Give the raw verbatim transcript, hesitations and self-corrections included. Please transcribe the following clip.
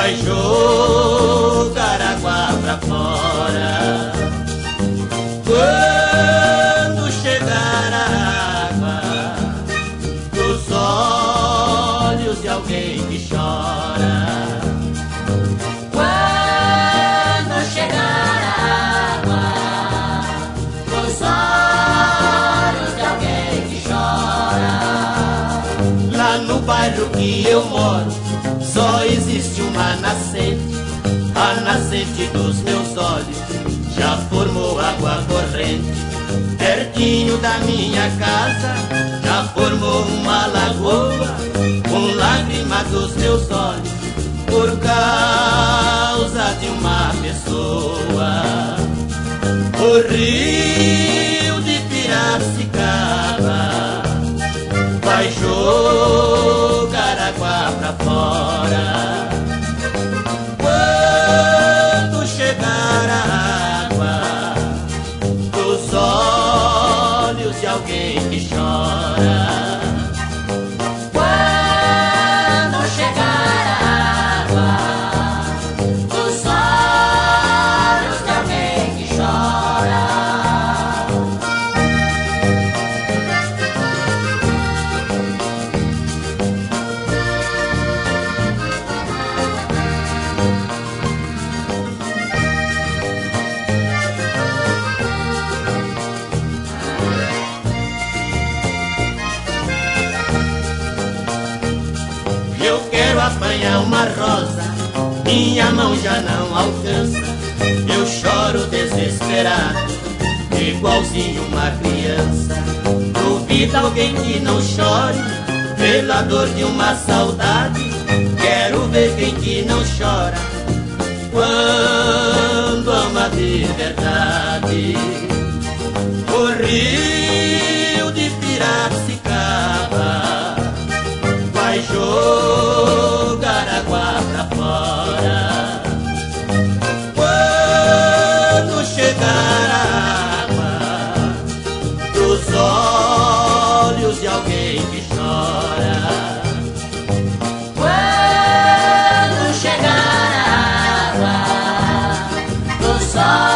vai jogar água pra fora. Quando chegar a água dos olhos de alguém que chora. Quando chegar a água dos olhos de alguém que chora. Lá no bairro que eu moro só existe uma nascente. A nascente dos meus olhos já formou água corrente. Pertinho da minha casa já formou uma lagoa, com lágrimas dos meus olhos por causa de uma pessoa. O rio de Piracicaba vai jogar água pra fora. Quando chegar a água dos olhos de alguém que chora. Quando chegar a água dos olhos de alguém que chora. Eu quero apanhar uma rosa, minha mão já não alcança. Eu choro desesperado, igualzinho uma criança. Duvida alguém que não chore pela dor de uma saudade. Quero ver quem que não chora quando ama de verdade. O rio de Piracicaba vai jogar água pra fora. Quando chegar a água dos olhos de alguém que chora. Quando chegar a água dos olhos